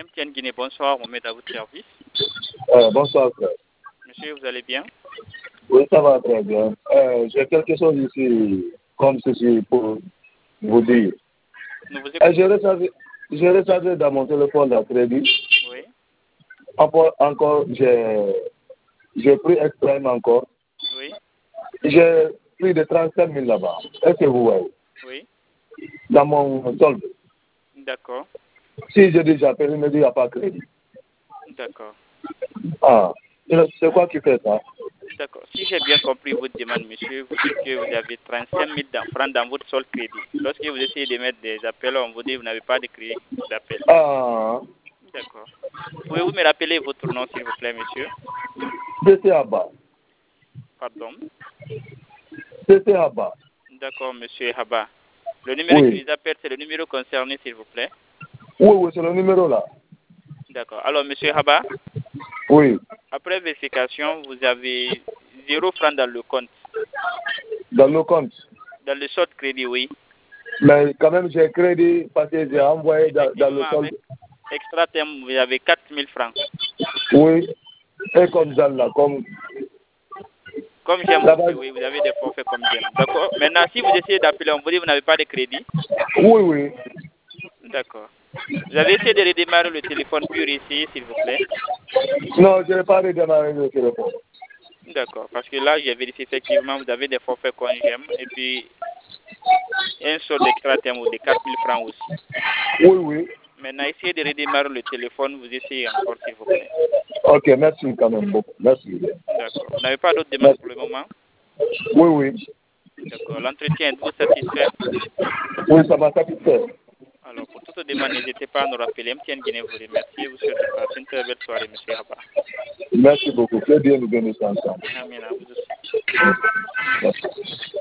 MTN Guinée, bonsoir, on met à votre service. Bonsoir, frère. Monsieur, vous allez bien? Oui, ça va très bien. J'ai quelque chose ici, comme ceci, pour vous dire. Nous vous écoutons. J'ai rechargé dans mon téléphone la crédit. Oui. Encore j'ai pris Exprime encore. Oui. J'ai pris de 35 000 là-bas. Est-ce que vous voyez? Oui. Dans mon solde. D'accord. Si je dis j'appelle, il me dit il n'y a pas de crédit. D'accord. Ah, c'est quoi qui fait ça? D'accord. Si j'ai bien compris votre demande, monsieur, vous dites que vous avez 35 000 francs dans votre solde crédit. Lorsque vous essayez de mettre des appels, on vous dit que vous n'avez pas de crédit d'appel. Ah, D'accord. Pouvez-vous me rappeler votre nom, s'il vous plaît, monsieur? c'est Abba. Pardon. C'est Abba. D'accord, monsieur Haba. Le numéro qui Oui. vous appelle, c'est le numéro concerné, s'il vous plaît. Oui, c'est le numéro là. D'accord. Alors, monsieur Haba, Oui. après vérification, vous avez 0 francs dans le compte. Dans le compte. Dans le solde crédit, oui. Mais quand même, j'ai crédit parce que j'ai envoyé dans le solde. Avec extra terme, vous avez 4 000 francs. Oui. Et comme ça, là, comme j'aime là aussi, oui, vous avez des forfaits comme j'aime. D'accord. Maintenant, si vous essayez d'appeler, on vous dit que vous n'avez pas de crédit. Oui, oui. D'accord. Vous avez essayé de redémarrer le téléphone puis réessayer, s'il vous plaît. Non, je n'ai pas redémarré le téléphone. D'accord. Parce que là, j'ai vérifié effectivement, vous avez des forfaits comme j'aime. Et puis, un solde d'extra terme de 4 000 francs aussi. Oui, oui. Maintenant, essayez de redémarrer le téléphone. Vous essayez encore, s'il vous plaît. Ok, merci quand même beaucoup. Merci. D'accord. Vous n'avez pas d'autres demandes pour le moment? Oui, oui. D'accord. L'entretien, êtes-vous satisfait? Oui, ça m'a satisfait. Alors, pour toute demande, n'hésitez pas à nous rappeler. MTN Guinée vous remercie et vous souhaite de passer une très belle soirée, monsieur Haba. Merci beaucoup. Que Dieu nous bénisse ensemble. Amen. À vous aussi. Merci.